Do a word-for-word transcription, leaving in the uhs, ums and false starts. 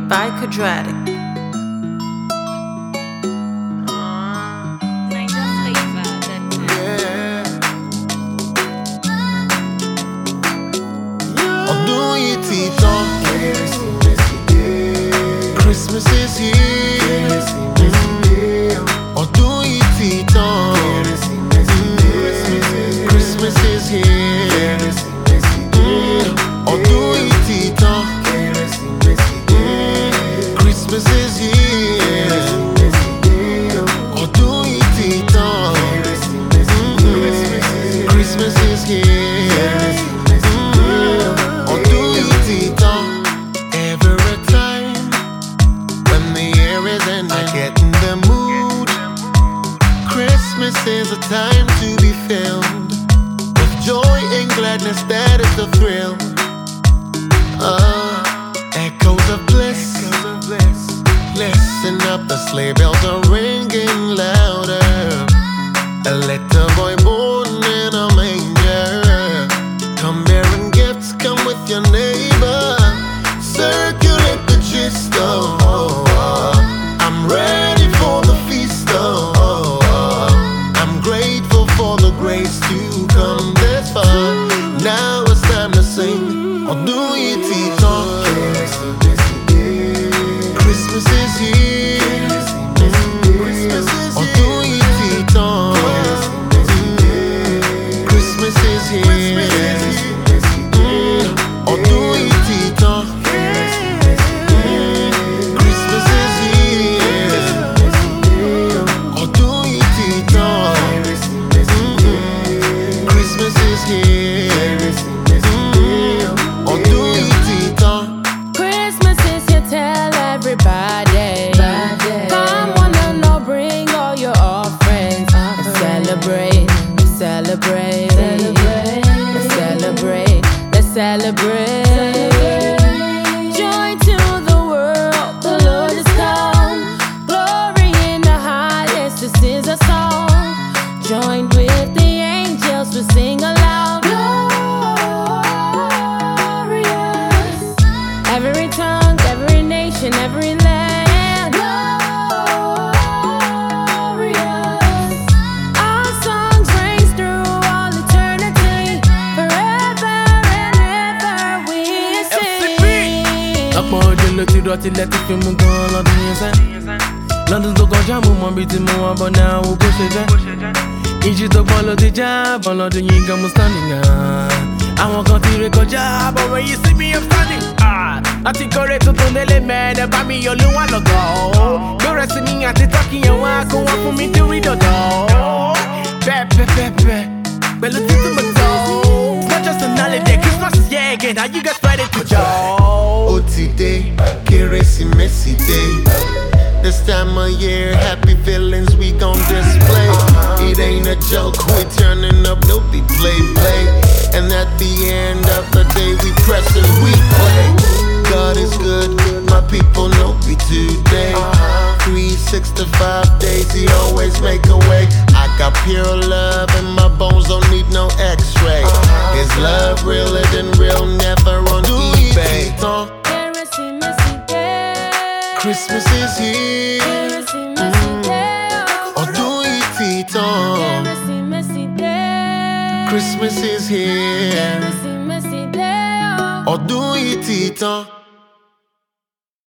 by Quadratic. Christmas is here. Ọdún yìí ti tán. Christmas is here. Ọdún yìí ti tán. Christmas is here. Ọdún yìí ti tán. Christmas is here. Ọdún yìí ti tán. Every time when the year is ending, I get in the mood. Christmas is a time to be filled with joy and gladness, that is the thrill. Uh, echoes of bliss. Listen up, the sleigh bells are ringing louder. A little boy born in a manger. Come bearing gifts, come with your neighbor. Circulate the gist, oh, oh, oh. I'm ready for the feast, oh, oh, oh. I'm grateful for the grace to come this far. Now it's time to sing. Ọdún yìí ti tán. Christmas is here. Ọdún yìí ti tán. Christmas is here. Ọdún yìí ti tán. Christmas is here. Ọdún yìí ti tán. Christmas is here. Ọdún yìí ti tán. Christmas is here, tell everybody. Come on and now bring all your offerings. Let's celebrate, let's celebrate, let's celebrate, let's celebrate. Joy to the world, the Lord is come. Glory in the highest, this is a song. Joined with the angels, we sing aloud. Glorious. Every tongue, every nation, every land. Glorious. Our songs ring through all eternity. Forever and ever we sing. Ọ̀pọ̀ òjò ló ti rọ̀ tilẹ̀ ti fi mú gan lọ́dún yẹn sẹ́. Lọ́dún tó kọjá mo mọ bí tí mo wà bọ̀ ní àwọn bó ṣe jẹ́. Ìjì tó pọ̀ ló ti já bọ̀ lọ́dún yìí gan mo standing gan. Àwọn kan ti ré kọjá but when you see me I'm standing. Láti kọ́rẹ́ tuntun délé mẹ́ẹ̀ẹ́dẹ́ bá mi yọ ló wà lọ́gọ́. Lórẹ̀ sí ni àti tọ́kì yẹn wá kó wọ́n fún mi dúrí dọ̀dọ̀. Bẹ́ẹ̀ bẹ́ẹ̀ bẹ́ẹ̀ bẹ́ẹ̀ pẹ̀lú títí mo tọ́. It's not just an holiday, Christmas is here again. Are you guys ready to go? Ó ti dé, Kérésìmesì dé. This time of year, happy feelings we gon' display. It ain't a joke, we turning up, no be play, play. And at the end of the day, we press and we play. God is good, my people know me today. three sixty-five days, he always make a way. I got pure love and my bones don't need no x-ray. His love realer than real, never on eBay. Christmas is here. Ọdún yìí ti tán. Christmas is here. Ọdún yìí ti tán.